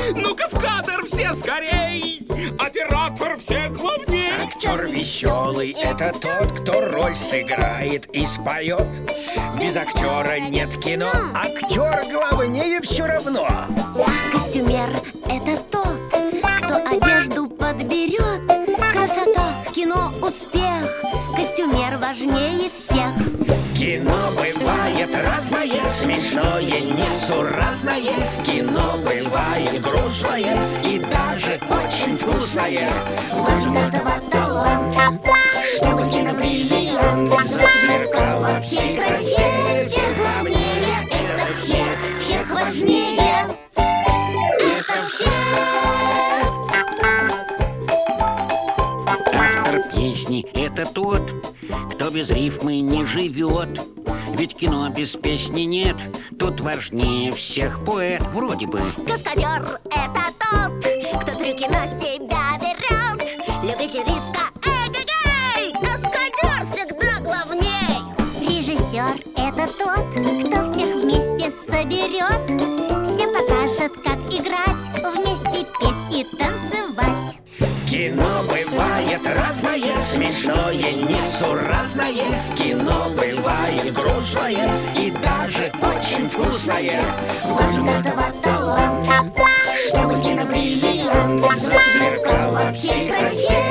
Ну-ка в кадр все скорей! Оператор все главней! Актер веселый — это тот, кто роль сыграет и споет. Без актера нет кино. Актер главнее все равно. Костюмер — это тот, кто одежду подберет. Красота в кино — успех. Костюмер важнее всех. Кино бывает разное, смешное, несуразное. Кино бывает грустное и даже очень вкусное. Важен каждого талант, Чтобы кинобриллиант засверкал во всей красе. всех главнее, это всех, всех важнее. Это всех. Автор песни — это тот, кто без рифмы не живет. Ведь кино без песни нет. Тут важнее всех поэт, вроде бы. Каскадер — это тот, кто трюки на себя берет. Любитель риска — эгегей! Каскадер всегда главней. Режиссер — это тот, кто всех вместе соберет. Всем покажет, как играть, вместе петь и танцевать. Кино бывает разное, смешное, несуразное. Кино бывает грустное и даже очень вкусное. Важен каждого талант, Чтобы кинобриллиант засверкал во всей красе.